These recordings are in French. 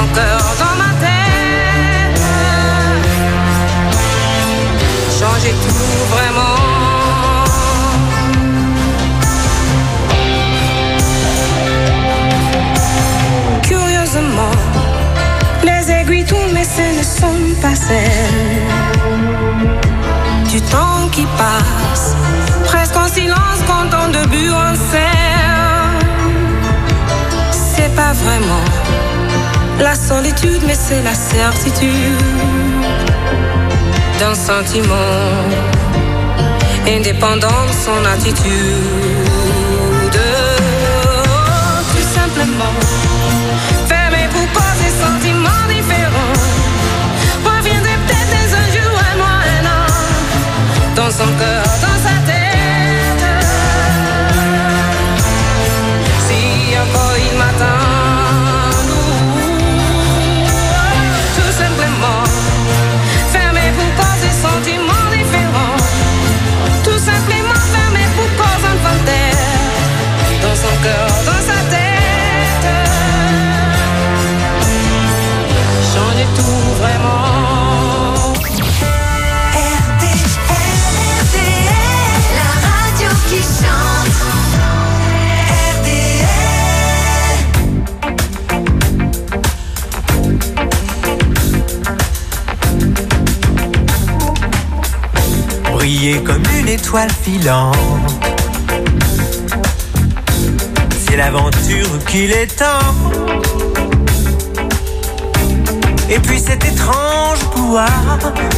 ton cœur dans ma tête. Changer tout vraiment. Curieusement, les aiguilles tournent mais ce ne sont pas celles du temps qui passe, presque en silence quand on débute en scène. C'est pas vraiment la solitude, mais c'est la certitude d'un sentiment indépendant de son attitude. Tout simplement, fermé pour causer sentiments différents. Reviendrait peut-être des un jour, un mois, un an, dans son cœur, dans sa tête. Si encore il m'attend. Sentiments différents, tout simplement fermé pour cause inventaire, dans son cœur, dans sa tête. Changer tout vraiment. RTL, la radio qui chante. Briller comme une étoile filante, c'est l'aventure qu'il est temps. Et puis cet étrange pouvoir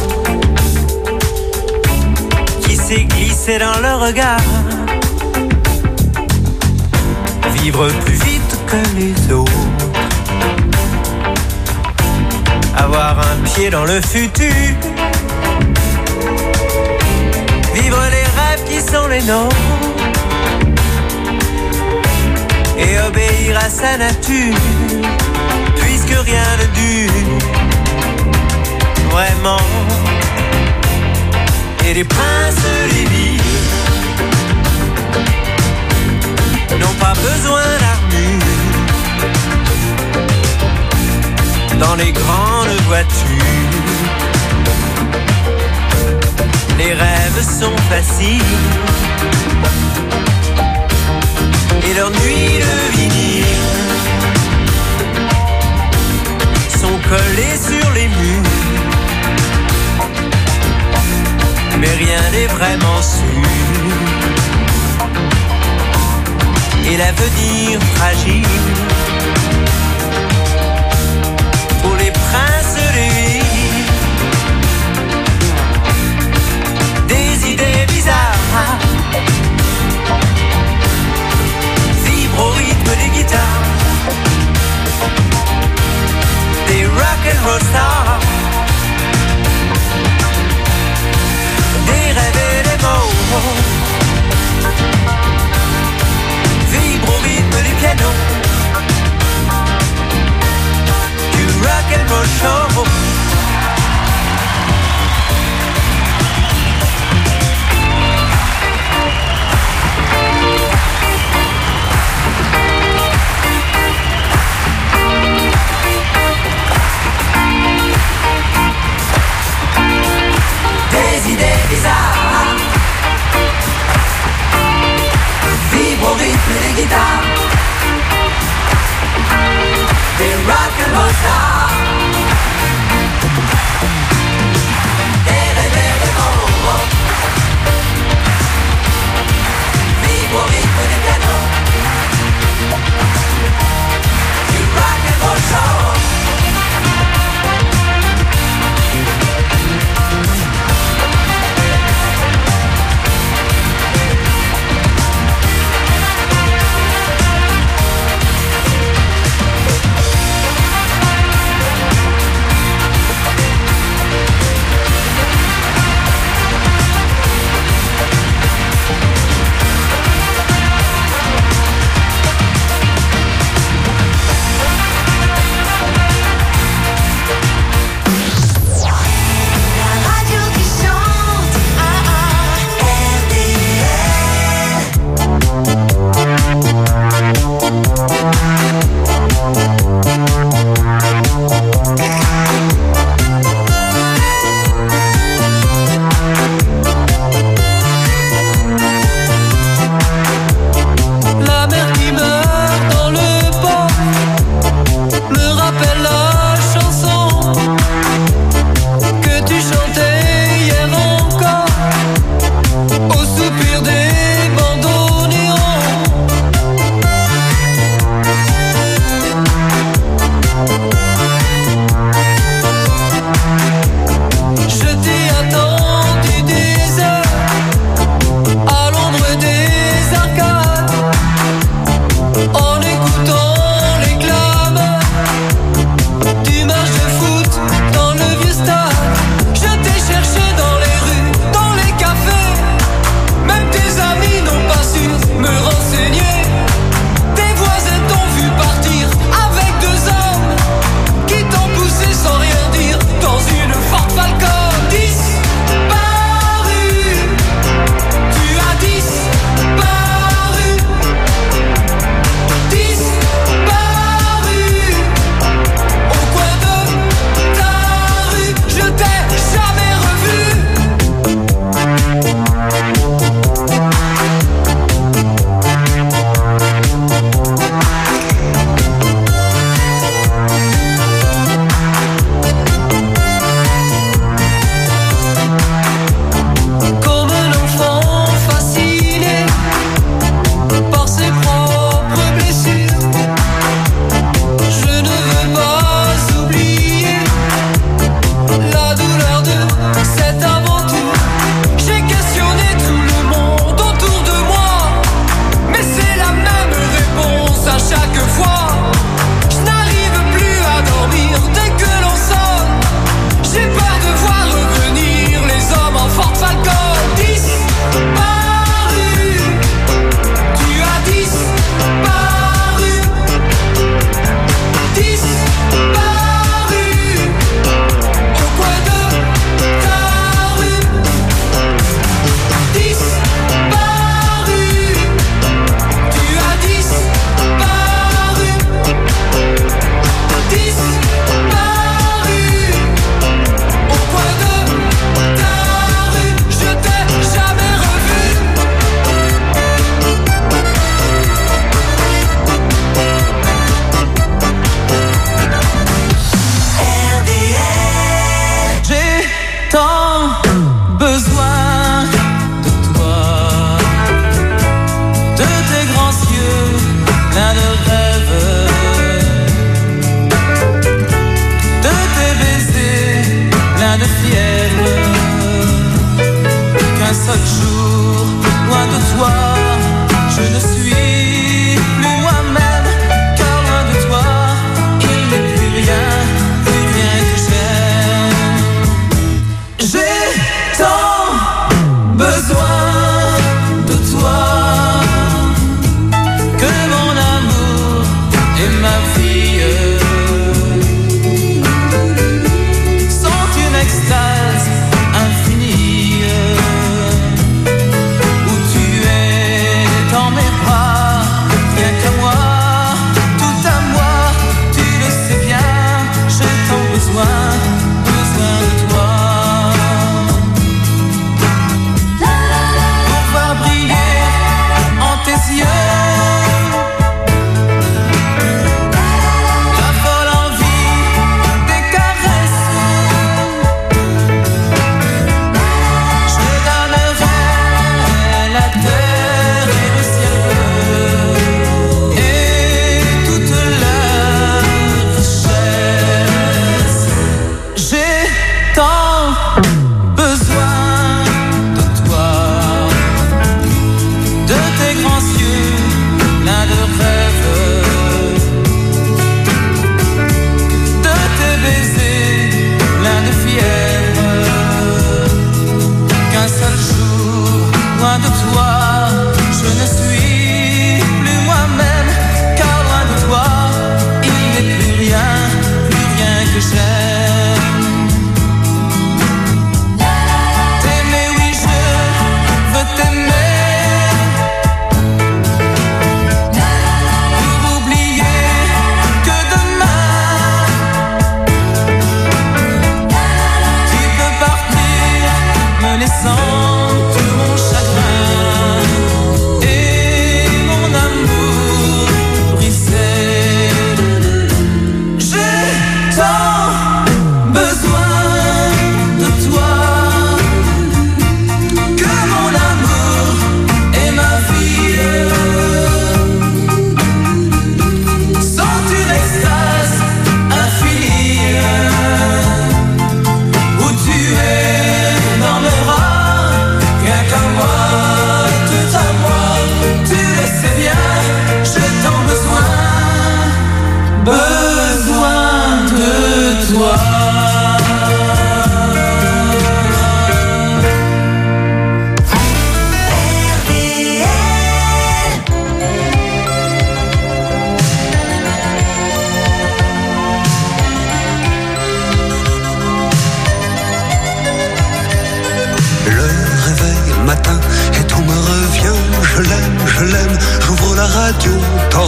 qui s'est glissé dans le regard. Vivre plus vite que les autres, avoir un pied dans le futur, vivre les rêves qui sont les nôtres et obéir à sa nature, puisque rien ne dure vraiment. Et les princes des villes n'ont pas besoin d'armure dans les grandes voitures. Les rêves sont faciles et leurs nuits de vinyle sont collées sur les murs. Mais rien n'est vraiment sûr et l'avenir fragile pour les princes des villes. Des idées bizarres vibrent au rythme des guitares, des rock'n'roll stars, des rêves et des mots vibrent au rythme du piano,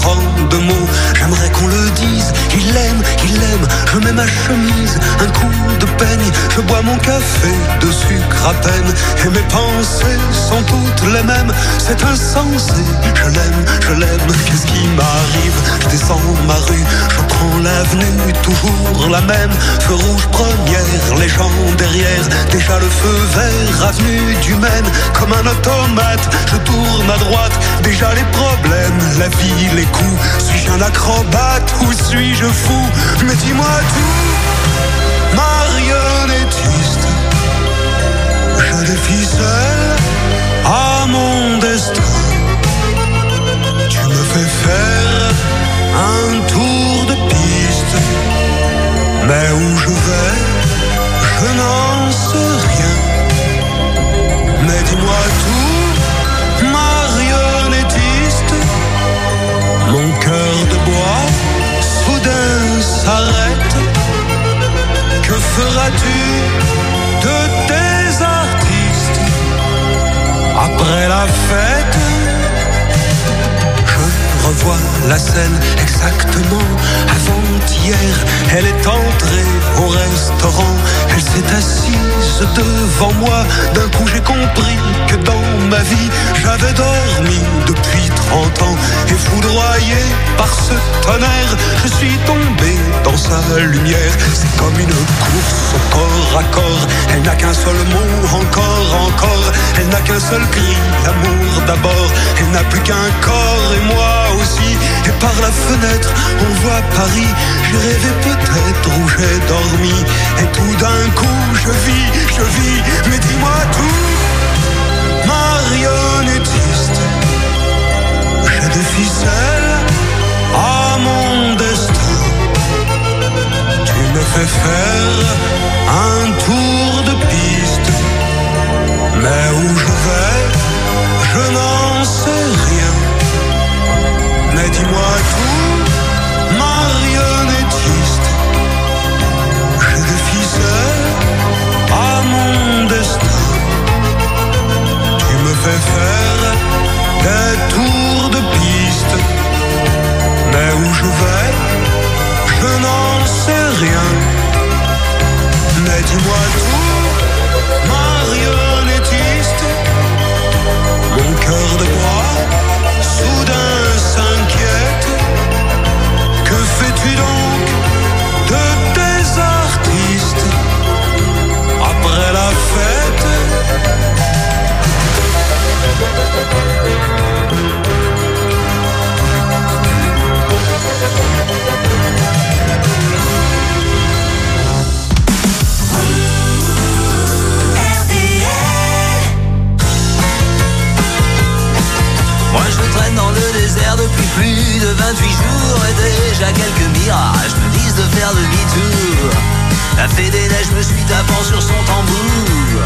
tant de mots. J'aimerais qu'on le dise, il l'aime, je mets ma chemise, un coup de peigne, je bois mon café de sucre à peine. Et mes pensées sont toutes les mêmes, c'est insensé, je l'aime, qu'est-ce qui m'arrive? Je descends ma rue, je prends l'avenue, toujours la même. Feu rouge première, les gens derrière, déjà le feu vert, avenue du Maine. Comme un automate, je tourne à droite, déjà les problèmes, la vie, les coups. Suis-je un acrobate ou suis-je fou? Mais dis-moi tout, marionnettiste. Je défie seul à mon destin. Tu me fais faire un tour de piste, mais où je vais, je n'en sais rien. Mais dis-moi tout, marionnettiste. Mon cœur de bois soudain s'arrête. Que feras-tu de tes artistes après la fête? Je revois la scène exactement avant-hier. Elle est entrée au restaurant, elle s'est assise devant moi. D'un coup j'ai compris que dans ma vie j'avais dormi depuis 30 ans. Et foudroyé par ce tonnerre, je suis tombé dans sa lumière. C'est comme une course au corps à corps. Elle n'a qu'un seul mot, encore. Elle n'a qu'un seul cri, l'amour d'abord. Elle n'a plus qu'un corps et moi aussi. Et par la fenêtre on voit Paris. J'ai rêvé peut-être où j'ai dormi. Et tout d'un coup je vis. Mais dis-moi tout, marionnettiste. J'ai des ficelles à mon destin. Tu me fais faire un tour de piste, mais où je vais, je n'en sais rien. Mais dis-moi tout, marionnettiste. J'ai des ficelles à mon destin. Tu me fais faire des tours de piste, mais où je vais, je n'en sais rien. Mais dis-moi tout, marionnettiste. Mon cœur de bois soudain s'inquiète. Que fais-tu donc de tes artistes après la fête? Moi je traîne dans le désert depuis plus de 28 jours. Et déjà quelques mirages me disent de faire demi-tour. La fée des neiges me suit tapant sur son tambour.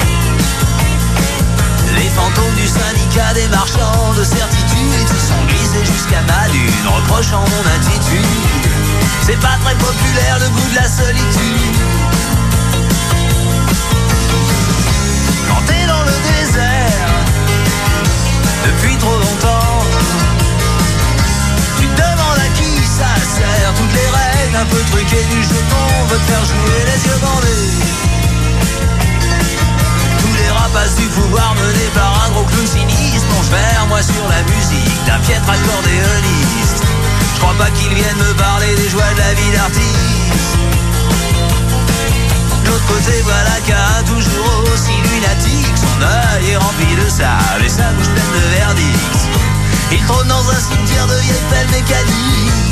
Les fantômes du syndicat des marchands de certitude se sont glissés jusqu'à ma lune, reprochant mon attitude. C'est pas très populaire le goût de la solitude. Quand t'es dans le désert depuis trop longtemps, tu te demandes à qui ça sert. Toutes les règles un peu truquées du jeton veulent te faire jouer les yeux bandés. Tous les rapaces du pouvoir menés par un gros clown sinistre plongent vers moi sur la musique d'un piètre accordéoniste. Je crois pas qu'ils viennent me parler des joies de la vie d'artiste. De l'autre côté voilà qu'un toujours aussi lunatique, son œil est rempli de sable et sa bouche pleine de verdicts. Il trône dans un cimetière de vieilles pelles mécaniques.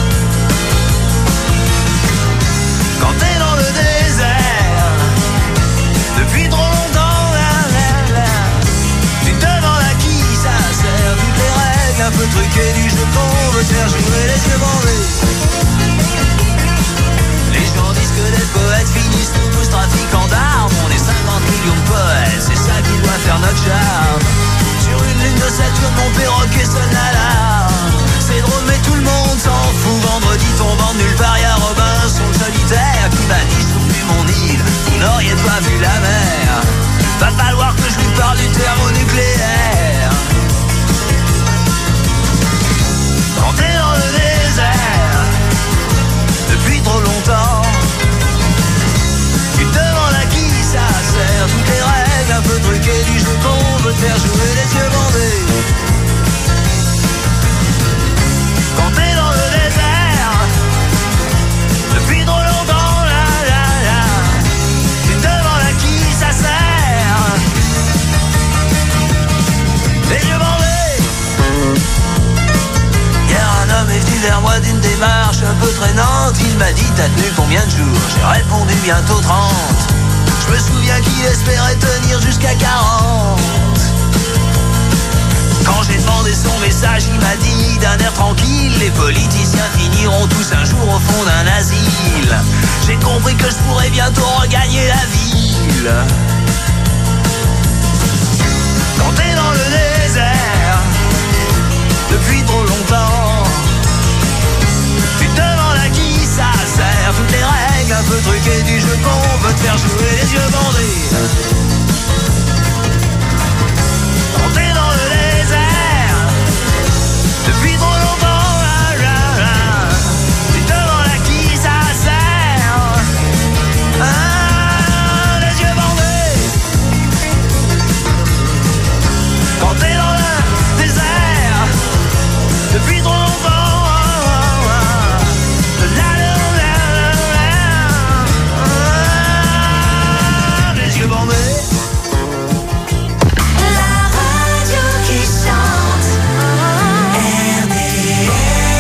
Quand t'es dans le désert depuis trop longtemps, tu te demandes à qui ça sert. Toutes les règles un peu truquées du jeu qu'on veut te faire jouer les yeux bandés. Les gens disent que les poètes finissent tous trafiquants d'armes. On est 50 millions de poètes, c'est ça qui doit faire notre charme. Sur une lune de Saturne, mon perroquet sonne l'alarme. C'est drôle mais tout le monde s'en fout. Vendredi tombant de nulle part, y'a Robinson solitaire qui m'a dit je trouve plus mon île. Vous n'auriez pas vu la mer. Va falloir que je lui parle du thermonucléaire. Quand t'es vers moi d'une démarche un peu traînante. Il m'a dit t'as tenu combien de jours? J'ai répondu bientôt 30. Je me souviens qu'il espérait tenir jusqu'à 40. Quand j'ai demandé son message, il m'a dit d'un air tranquille: les politiciens finiront tous un jour au fond d'un asile. J'ai compris que je pourrais bientôt regagner la ville. Quand t'es dans le désert depuis trop longtemps, tu te demandes à qui ça sert. Toutes les règles un peu truquées du jeu qu'on veut te faire jouer les yeux bandés. Quand t'es dans le désert depuis trop longtemps, tu te demandes à qui ça sert. Les yeux bandés. Quand t'es dans le désert depuis trop longtemps, les yeux bandés. La radio qui chante. RDL.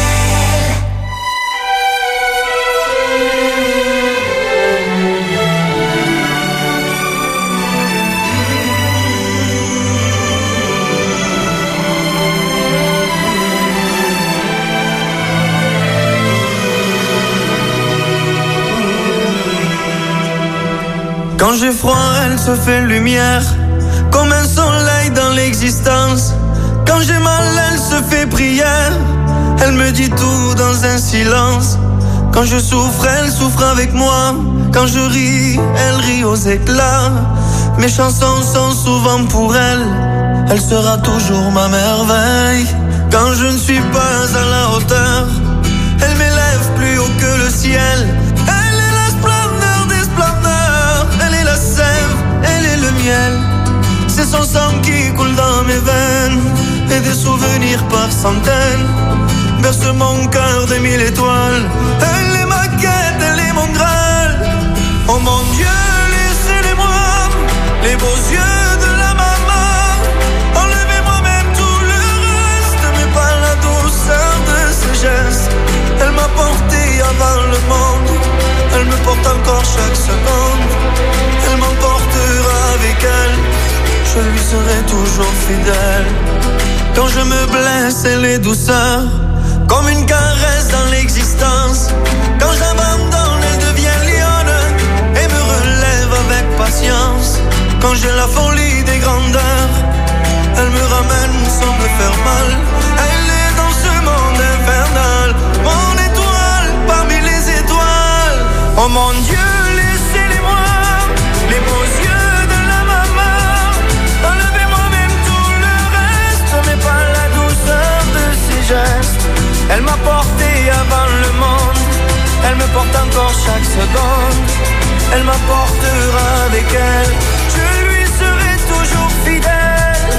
Quand j'ai froid, elle se fait lumière, comme un soleil dans l'existence. Quand j'ai mal, elle se fait prière, elle me dit tout dans un silence. Quand je souffre, elle souffre avec moi. Quand je ris, elle rit aux éclats. Mes chansons sont souvent pour elle, elle sera toujours ma merveille. Quand je ne suis pas à la hauteur, elle m'élève plus haut que le ciel. Elle est la splendeur des splendeurs, elle est la sève, elle est le miel. C'est son sang qui coule dans mes veines, et des souvenirs par centaines berce mon cœur des 1000 étoiles. Elle est ma quête, elle est mon graal. Oh mon Dieu, laissez-les-moi, les beaux yeux de la maman. Enlevez-moi même tout le reste, mais pas la douceur de ses gestes. Elle m'a porté avant le monde, elle me porte encore chaque seconde. Elle m'emportera avec elle, je lui serai toujours fidèle. Quand je me blesse, elle est douceur, comme une caresse dans l'existence. Quand j'abandonne, elle devient lionne et me relève avec patience. Quand j'ai la folie des grandeurs, elle me ramène sans me faire mal. Elle est dans ce monde infernal, mon étoile parmi les étoiles. Oh mon Dieu, laissez-les-moi, les beaux yeux de la maman. Enlevez-moi même tout le reste, mais pas la douceur de ses gestes. Elle m'a porté avant le monde, elle me porte encore chaque seconde. Elle m'apportera avec elle, je lui serai toujours fidèle.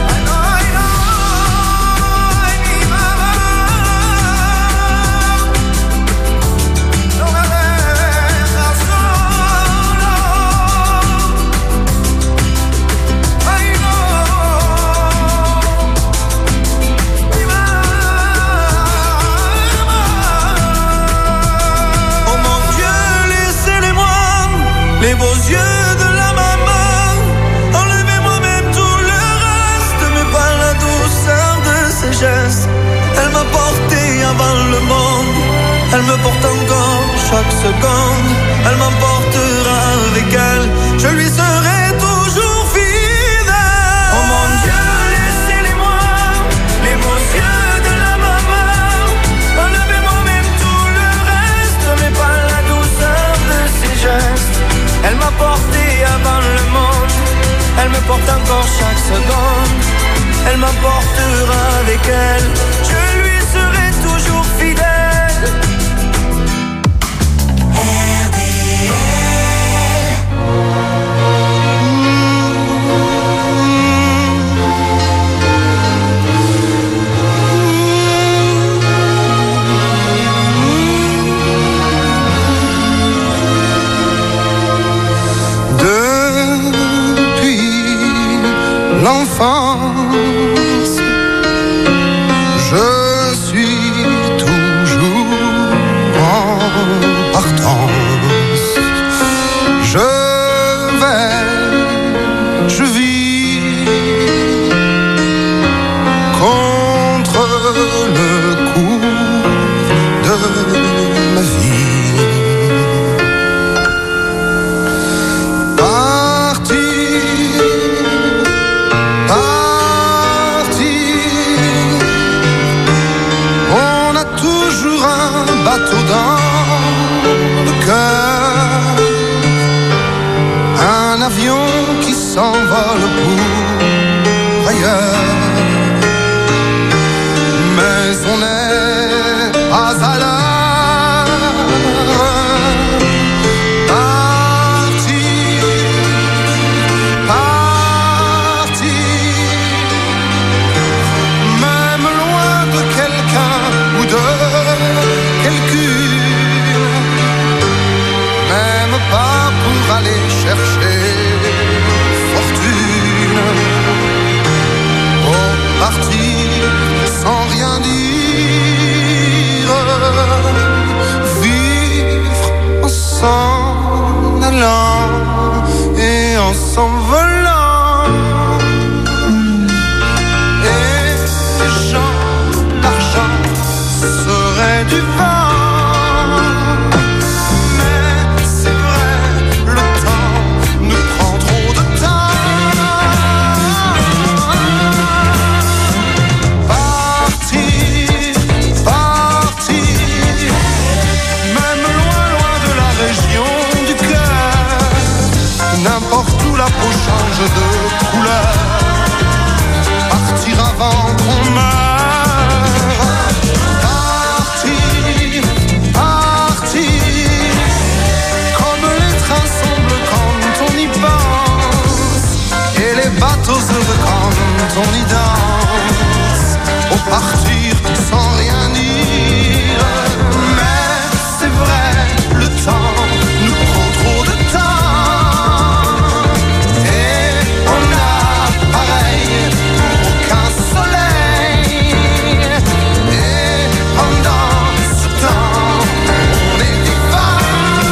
Les beaux yeux de la maman, enlevez-moi même tout le reste, mais pas la douceur de ses gestes. Elle m'a porté avant le monde, elle me porte encore chaque seconde. Elle m'emportera avec elle, je lui serai toujours fidèle. Oh mon Dieu, laissez-les-moi, les beaux yeux de la maman. Enlevez-moi même tout le reste, mais pas la douceur de ses gestes. Elle m'a porté avant le monde, elle me porte encore chaque seconde. Elle m'emportera avec elle, je lui serai toujours fidèle. L'enfance, bateau dans le cœur, un avion qui s'envole pour ailleurs. Mais on n'est pas à l'heure. Partir, même loin de quelqu'un ou de quelqu'une, même pas pour aller chercher fortune. Oh, partir sans rien dire, vivre en s'en allant et en s'envolant. Et ces gens d'argent seraient du vent. Mais c'est vrai, le temps nous prend trop de temps. Partir, partir, même loin, loin de la région du cœur. N'importe où la peau change de couleur. Partir avant qu'on meure. Partir, partir, comme les trains sont bleus quand on y pense, et les bateaux heureux quand on y danse. Au partir sans rien dire, mais c'est vrai, le temps nous prend trop de temps. Et on a pareil pour aucun soleil. Et pendant ce temps, on est vivant.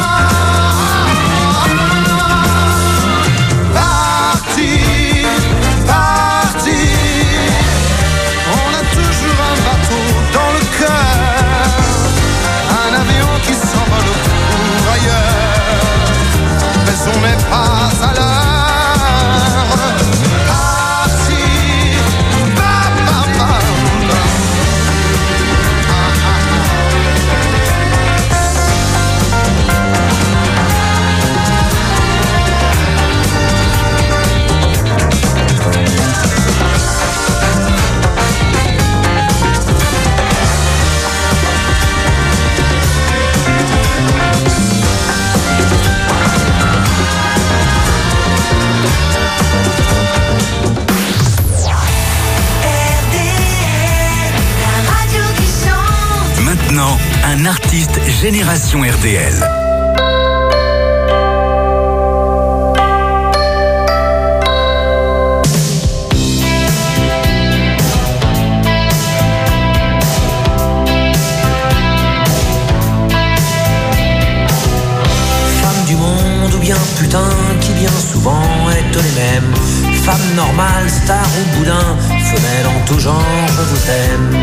Partir, partir, on a toujours un bateau dans le cœur, un avion qui s'envole pour ailleurs, mais on n'est pas à l'heure. Partir, ba, ba, ba, ba. RDL, la radio qui chante. Maintenant, un artiste Génération RDL. Femmes du monde ou bien putain qui bien souvent est les mêmes. Femmes normales, stars ou boudin, femelles en tout genre, je vous aime.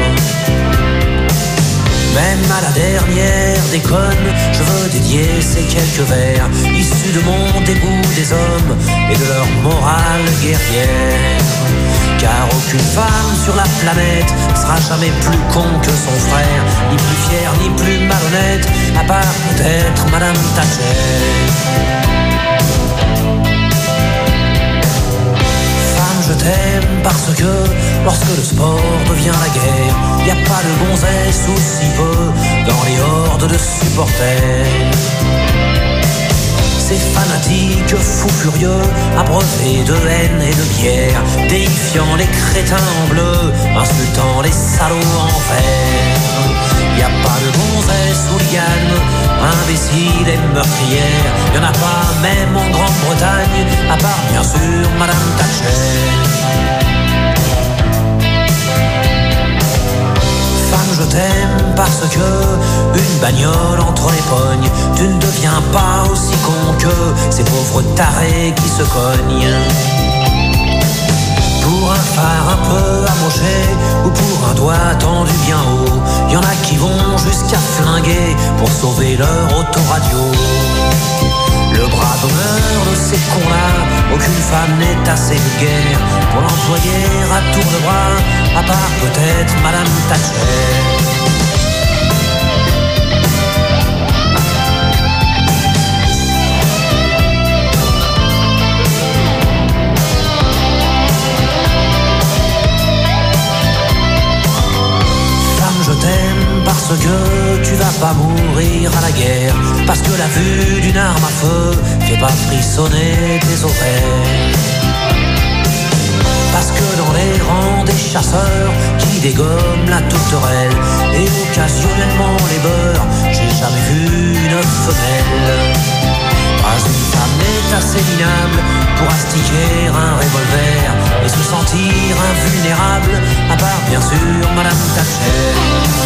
Même à la dernière déconne, je veux dédier ces quelques vers issus de mon dégoût des hommes et de leur morale guerrière. Car aucune femme sur la planète sera jamais plus con que son frère, ni plus fière, ni plus malhonnête, à part peut-être Madame Thatcher. Femme, je t'aime parce que lorsque le sport devient la guerre, y a pas de gonzesse ou si peu dans les hordes de supporters. Ces fanatiques fous furieux, abreuvés de haine et de bière, déifiant les crétins en bleu, insultant les salauds en vert. Y a pas de gonzesse ou liane, imbécile et meurtrière, y en a pas même en Grande-Bretagne, à part bien sûr Madame Thatcher. Femme, je t'aime parce que une bagnole entre les pognes, tu ne deviens pas aussi con que ces pauvres tarés qui se cognent. Pour un phare un peu amoché ou pour un doigt tendu bien haut, y en a qui vont jusqu'à flinguer pour sauver leur autoradio. Le bras d'honneur de ces cons-là, aucune femme n'est assez vulgaire pour l'employer à tour de bras, à part peut-être Madame Thatcher. tu vas pas mourir à la guerre, parce que la vue d'une arme à feu fait pas frissonner tes oreilles. Parce que dans les rangs des chasseurs qui dégomment la tourterelle et occasionnellement les beurres, j'ai jamais vu une femelle. Pas une femme n'est assez minable pour astiquer un revolver et se sentir invulnérable, à part bien sûr Madame Thatcher.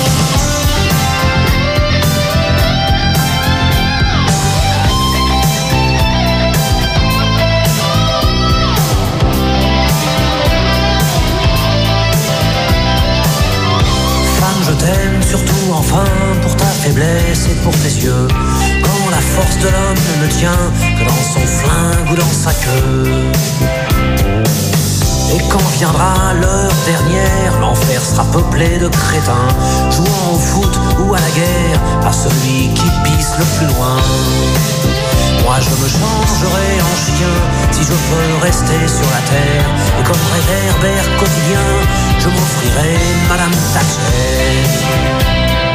Je t'aime surtout enfin pour ta faiblesse et pour tes yeux, quand la force de l'homme ne tient que dans son flingue ou dans sa queue. Et quand viendra l'heure dernière, l'enfer sera peuplé de crétins, jouant au foot ou à la guerre, à celui qui pisse le plus loin. Moi je me changerai en chien si je peux rester sur la terre, et comme réverbère quotidien, je m'offrirai Madame Thatcher.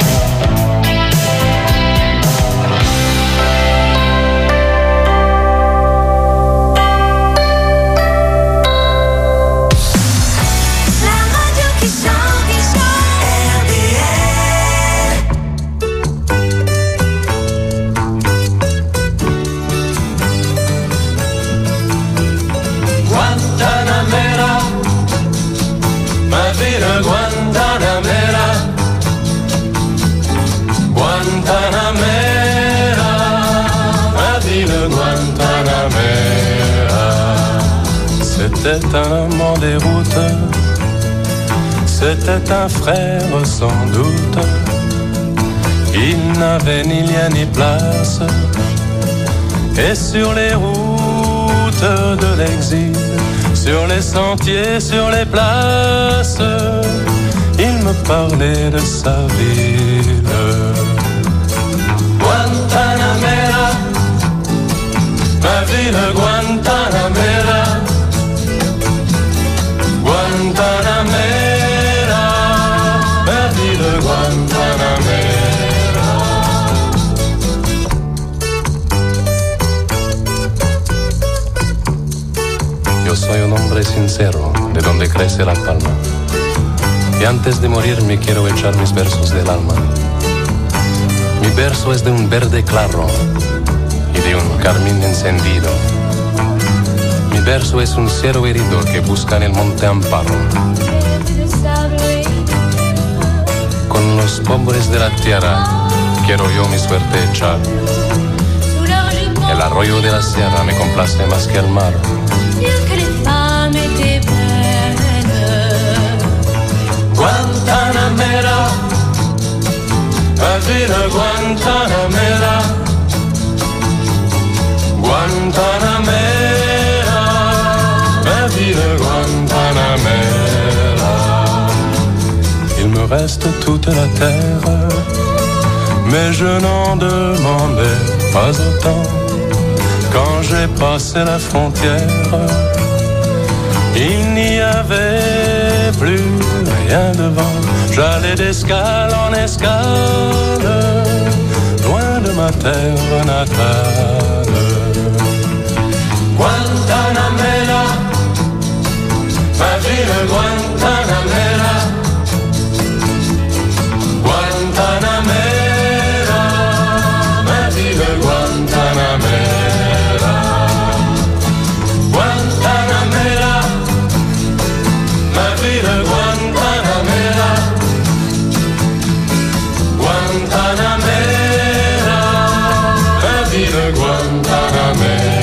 C'était un amant des routes, c'était un frère sans doute. Il n'avait ni lien ni place, et sur les routes de l'exil, sur les sentiers, sur les places, il me parlait de sa ville. Guantanamera, ma ville Guantanamera, Guantanamera, ma ville Guantanamera. Yo soy un hombre sincero, de donde crece la palma, y antes de morir me quiero echar mis versos del alma. Mi verso es de un verde claro y de un carmín encendido. Mi verso es un cero herido que busca en el monte amparo. Con los pobres de la tierra quiero yo mi suerte echar. El arroyo de la sierra me complace más que el mar. Guantanamera, ma ville Guantanamera, Guantanamera, ma ville Guantanamera. Il me reste toute la terre, mais je n'en demandais pas autant. Quand j'ai passé la frontière, il n'y avait plus rien devant. J'allais d'escale en escale, loin de ma terre natale. Guantanamera, ma ville Guantanamera, Guantanamera, ma ville Guantanamera, Guantanamera, ma ville Guantanamera, Guantanamera, ma ville Guantanamera.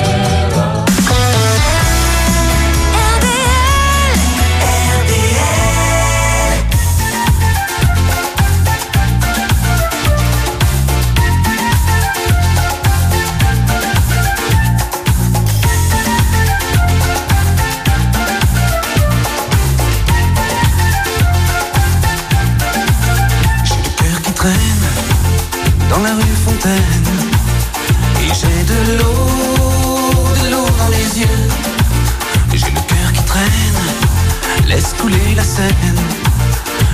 Dans la rue Fontaine, et j'ai de l'eau dans les yeux. J'ai le cœur qui traîne, laisse couler la Seine.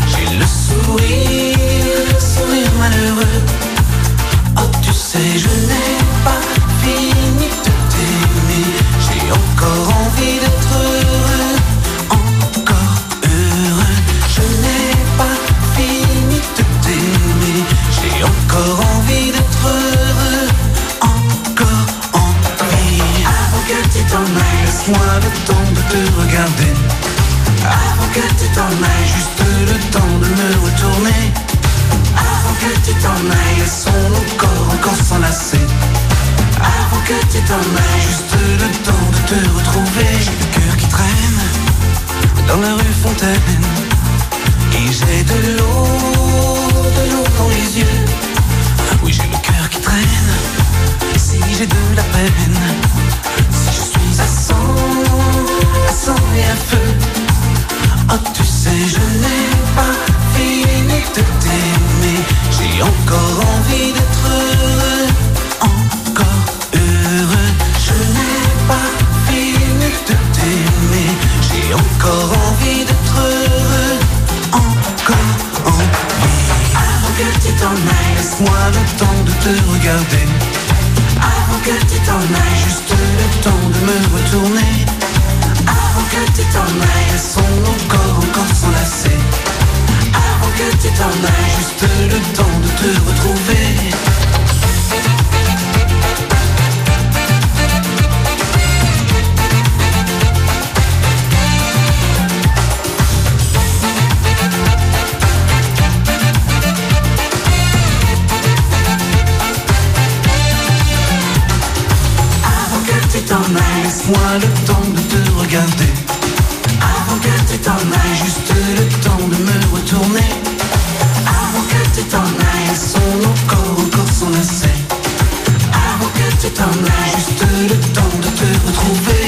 J'ai le sourire malheureux. Oh tu sais je n'ai pas fini de t'aimer. J'ai encore envie d'être heureux, encore heureux. Je n'ai pas fini de t'aimer. J'ai encore envie d'être heureux, encore envie. Avant que tu t'en ailles, laisse-moi le temps de te regarder. Avant que tu t'en ailles, juste le temps de me retourner. Avant que tu t'en ailles, laissons nos corps encore s'enlacer. Avant que tu t'en ailles, juste le temps de te retrouver. J'ai le cœur qui traîne dans la rue Fontaine. Et j'ai de l'eau dans les yeux. Oui, j'ai le cœur qui traîne. Si j'ai de la peine, si je suis à sang et à feu. Oh tu sais je n'ai pas fini de t'aimer. J'ai encore envie d'être heureux, encore heureux. Je n'ai pas fini de t'aimer. J'ai encore envie d'être heureux, encore envie. Avant que tu t'en ailles, laisse-moi le temps de te regarder. Avant que tu t'en ailles, juste le temps de me retourner. Avant que tu t'en ailles, laissons nos corps encore s'enlacer. Avant que tu t'en ailles, juste le temps de te retrouver. Avant que tu t'en ailles, laisse-moi le temps de te regarder. Avant que tu t'en ailles, juste le temps de me retourner. Avant que tu t'en ailles, laissons nos corps encore s'enlacer. Avant que tu t'en ailles, juste le temps de te retrouver.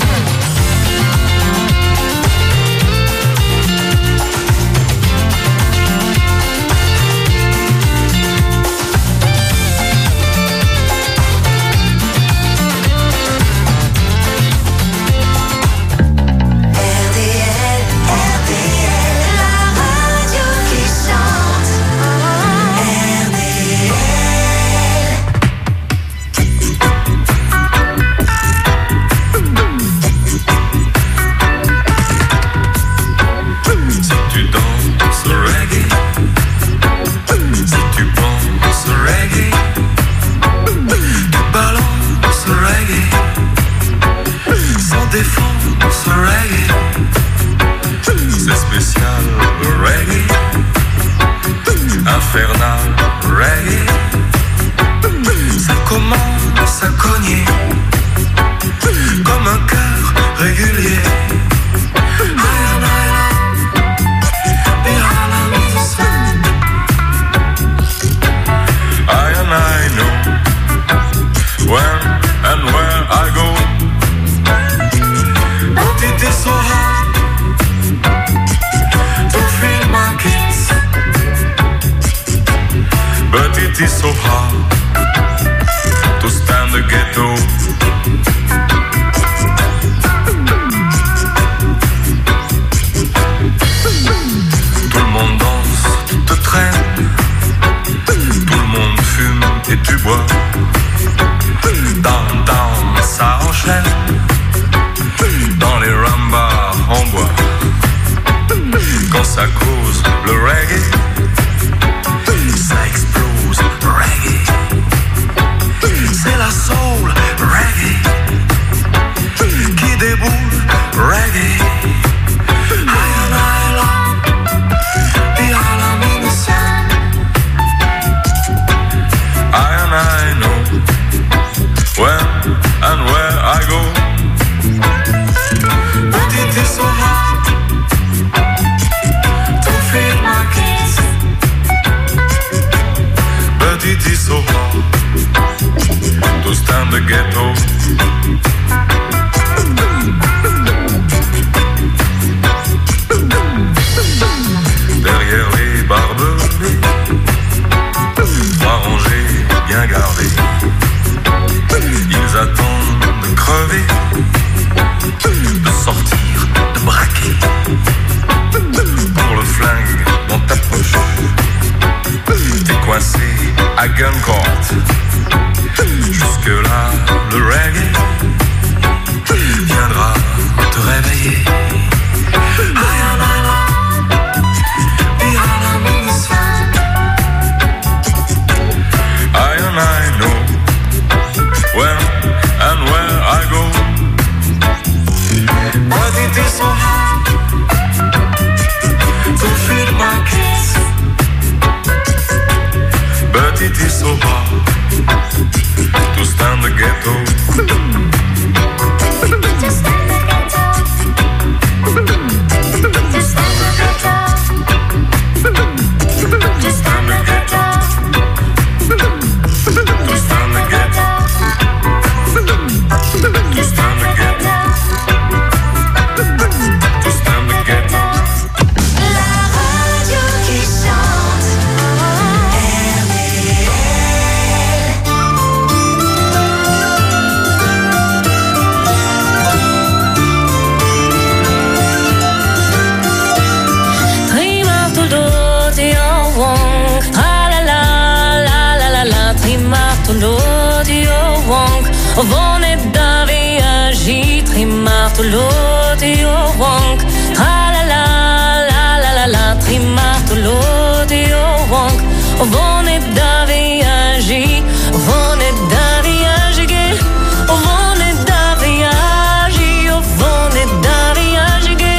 Infernal reggae, ça commence à cogner comme un cœur régulier. I know when and where I go, but it is so hard to feel my kiss. But it is so hard to stand the ghetto. Tout le monde danse, te traîne. Tout le monde fume et tu bois. Downtown, ça enchaîne. Dans les rambas, on boit. Quand ça cause le reggae, ça explose reggae. C'est la soul reggae qui déboule reggae. I à gun court. Jusque-là, le reggae viendra te réveiller. I and I know when and where I go. But it is so hard to feed my kids. But it is so hard to stand the ghetto. To stand the ghetto. To stand the ghetto. To stand the ghetto. To stand the ghetto. To stand the ghetto. To stand the ghetto. La radio qui chante. Vone davi agi trimartoloti o wonk. Tra la la la la la la trimartoloti o wonk. Vone davi agi, vone davi agi ge. Vone davi agi, vone davi agi ge.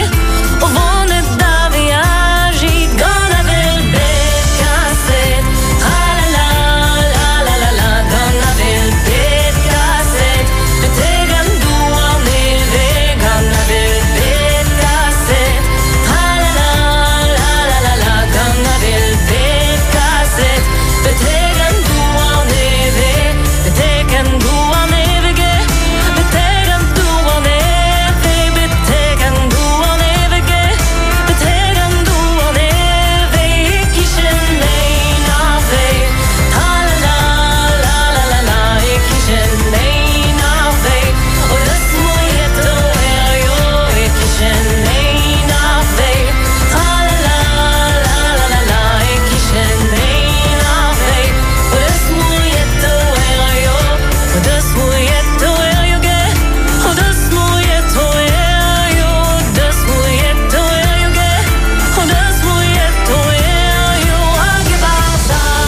Vone davi agi. Gonna build bed cassette. Tra la la la la la la. Gonna build bed cassette. Betegan du al neve. Gonna build bed cassette. Tra la la la la la la. Gonna build bed cassette. Betegan du al neve. Betegan du al neve ge. Betegan du al neve. Betegan du al neve ge. Betegan du al neve. Kishen nei nave. Tra la la la la la la. Kishen nei nave. O das mojeto erjo. Kishen nei nave. Tra la la la la la la. Kishen nei nave. O das mojeto erjo. O das mojeto erjo ge. O das mojeto erjo. Das mojeto erjo ge. O das mojeto erjo. Agebaut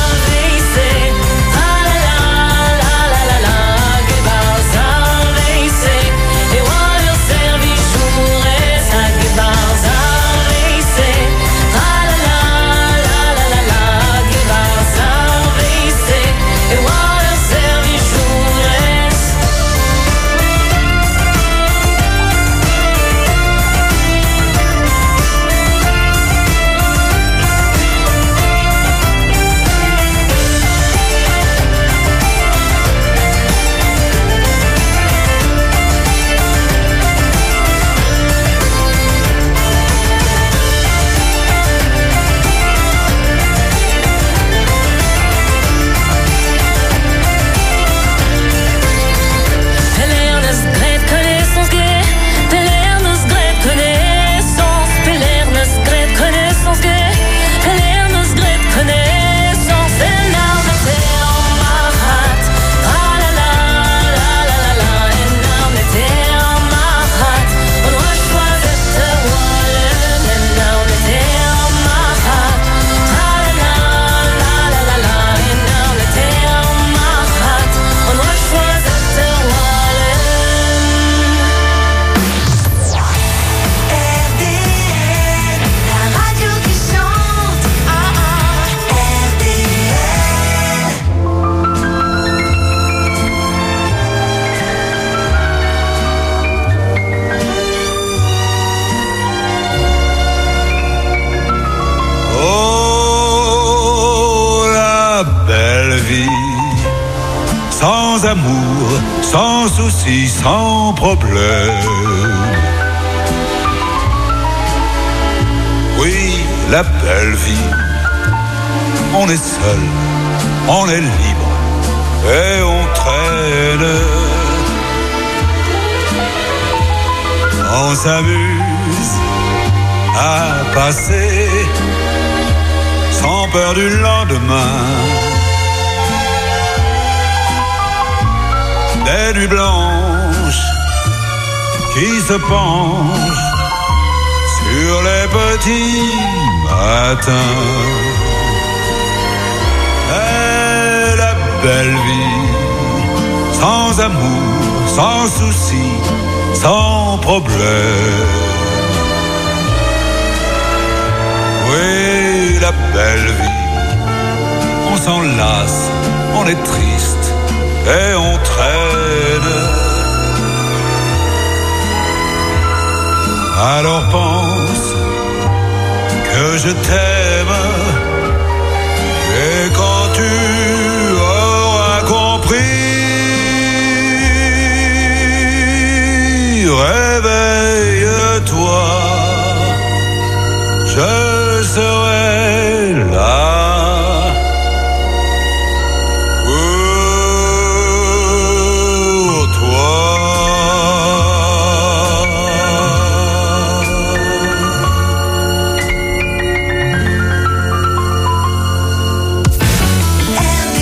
avese. Tra la la la la la. Agebaut avese. E voglio servi jures. Agebaut avese. Tra la la la la la la. Agebaut avese. E voglio servi jures. Pelernes gret connaissance gay. Pelernes gret connaissance. Pelernes gret connaissance gay. Pelernes gret connaissance. En nou met heel maat. Tra la la la la la la. En nou met heel maat. On was choisit te wallen. En nou met heel maat. Tra la la la la la. En nou met heel maat. On was choisit te wallen. RDL, la radio qui chante. RDL. Oh, la belle vie, sans amour, sans soucis, sans problème. Oui, la belle vie, on est seul, on est libre et on traîne. On s'amuse à passer sans peur du lendemain. nuit blanche qui se penche sur les petits matins. Et la belle vie, sans amour, sans souci, sans problème. Oui, la belle vie, on s'en lasse, on est triste et on traîne. Alors pense que je t'aime, et quand tu auras compris, réveille-toi, je serai là. RDL.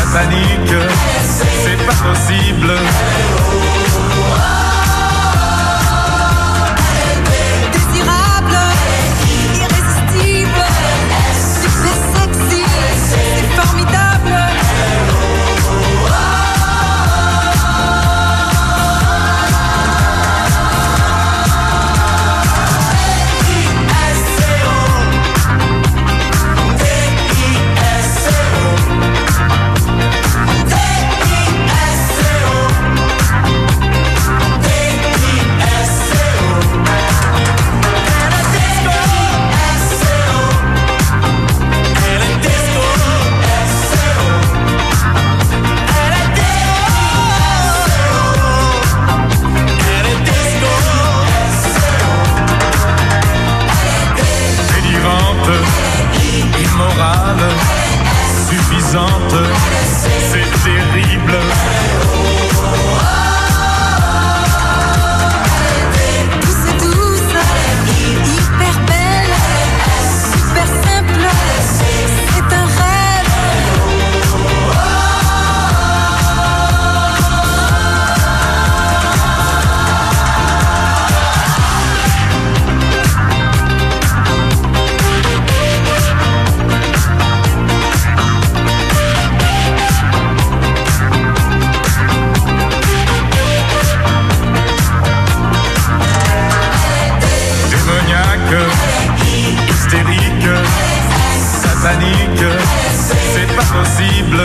satanique, c'est pas possible. Désirable, irrésistible, super sexy, c'est formidable. Immorale, suffisante, c'est terrible. Douce et douce, hyper belle, super simple, c'est un rêve. Hystérique, satanique, c'est pas possible.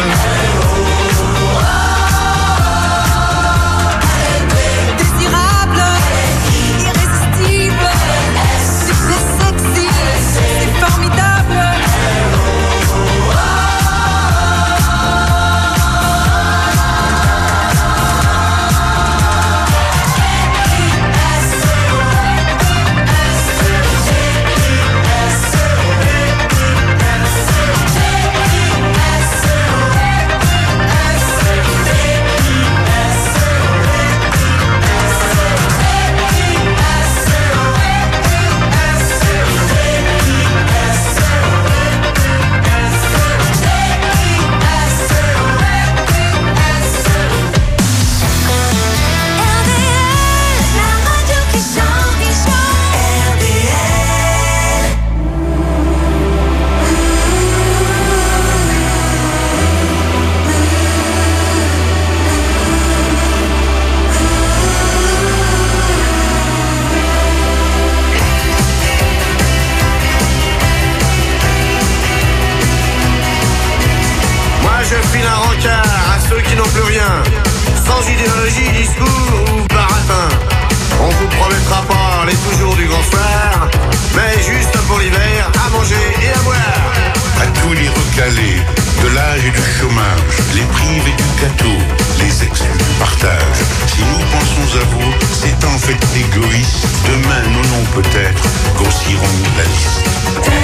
Désirable, irrésistible, super sexy, c'est formidable. Je file un rencard à ceux qui n'ont plus rien, sans idéologie, discours ou baratin. On vous promettra pas les toujours du grand soir, mais juste pour l'hiver, à manger et à boire. À tous les recalés, de l'âge et du chômage, les privés du gâteau, les exclus du partage. Si nous pensons à vous, c'est en fait égoïste. Demain, nos noms peut-être grossiront la liste.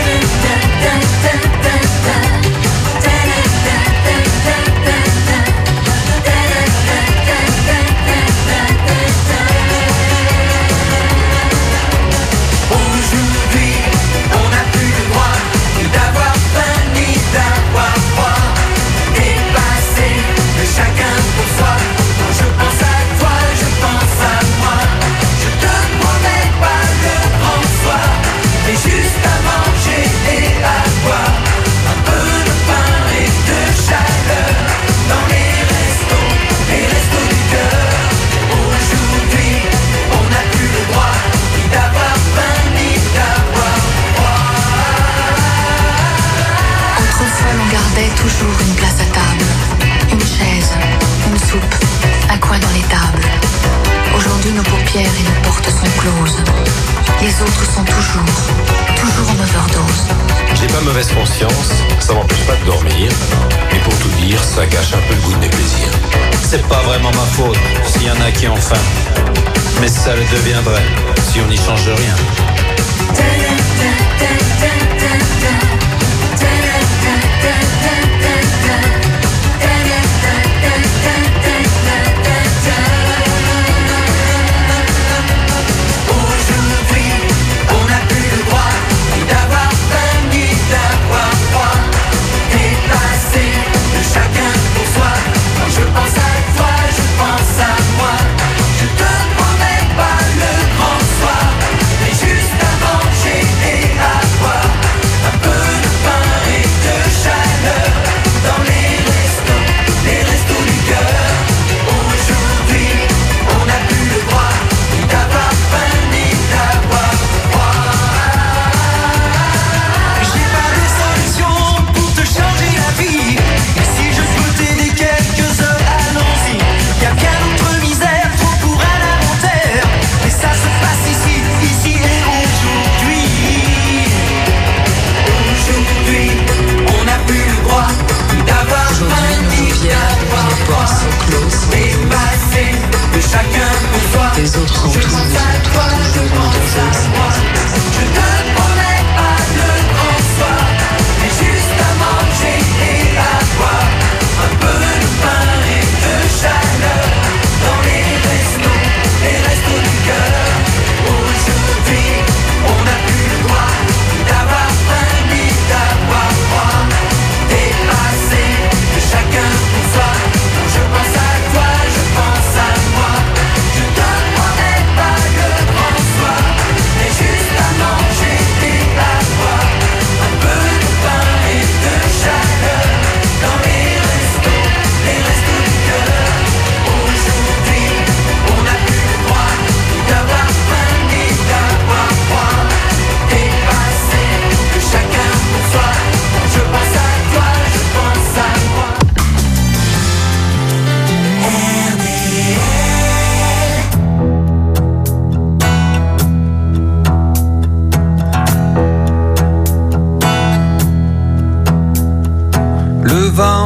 Aujourd'hui, on n'a plus le droit ni d'avoir faim ni d'avoir froid. Dépassé, mais chacun pour soi. Quand je pense à toi, je pense à moi. Je te promets pas le grand soir, mais juste à manger et à boire. Un peu de pain et de chaleur dans les restos du cœur. Aujourd'hui, on n'a plus le droit ni d'avoir faim ni d'avoir froid. Autrefois, l'on gardait toujours une place à table, une chaise, une soupe, un coin dans les tables. Aujourd'hui, nos paupières et nos portes sont closes. Les autres sont toujours en overdose. J'ai pas mauvaise conscience, ça m'empêche pas de dormir. Mais pour tout dire, ça gâche un peu le goût de mes plaisirs. C'est pas vraiment ma faute s'il y en a qui ont faim. Mais ça le deviendrait si on n'y change rien. Chacun pour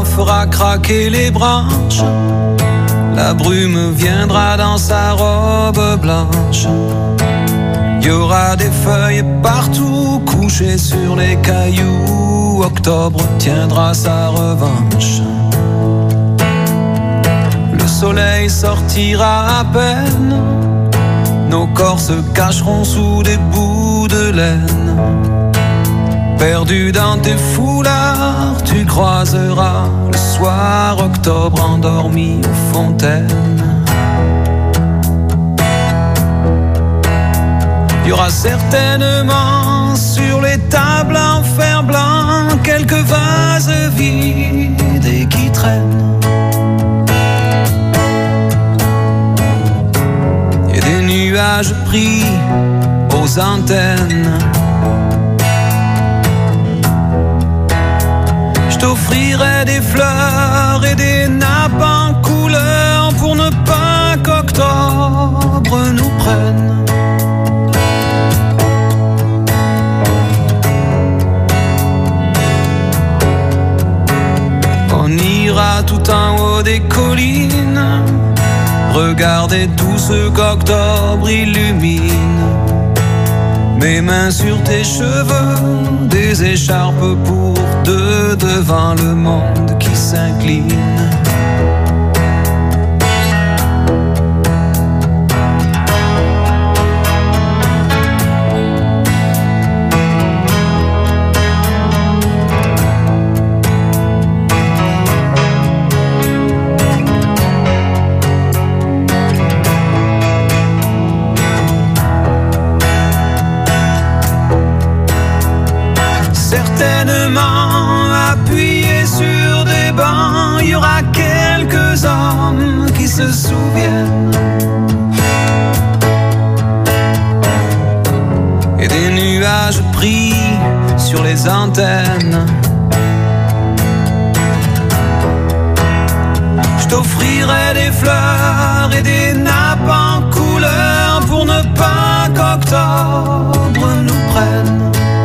vent fera craquer les branches. La brume viendra dans sa robe blanche. Il y aura des feuilles partout couchées sur les cailloux. Octobre tiendra sa revanche. Le soleil sortira à peine. Nos corps se cacheront sous des bouts de laine. Perdu dans tes foulards, tu croiseras le soir octobre endormi aux fontaines. Il y aura certainement sur les tables en fer blanc quelques vases vides et qui traînent. Et des nuages pris aux antennes. Je t'offrirai des fleurs et des nappes en couleur pour ne pas qu'octobre nous prenne. On ira tout en haut des collines, regarder tout ce qu'octobre illumine. Mes mains sur tes cheveux, des écharpes pour deux devant le monde qui s'incline. Certainement appuyés sur des bancs, il y aura quelques hommes qui se souviennent. Et des nuages pris sur les antennes. Je t'offrirai des fleurs et des nappes en couleur pour ne pas qu'octobre nous prenne.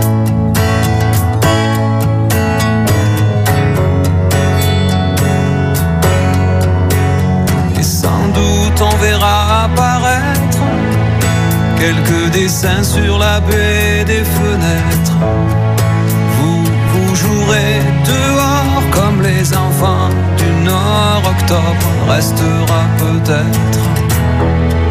On verra apparaître quelques dessins sur la baie des fenêtres. Vous jouerez dehors comme les enfants du Nord. Octobre restera peut-être.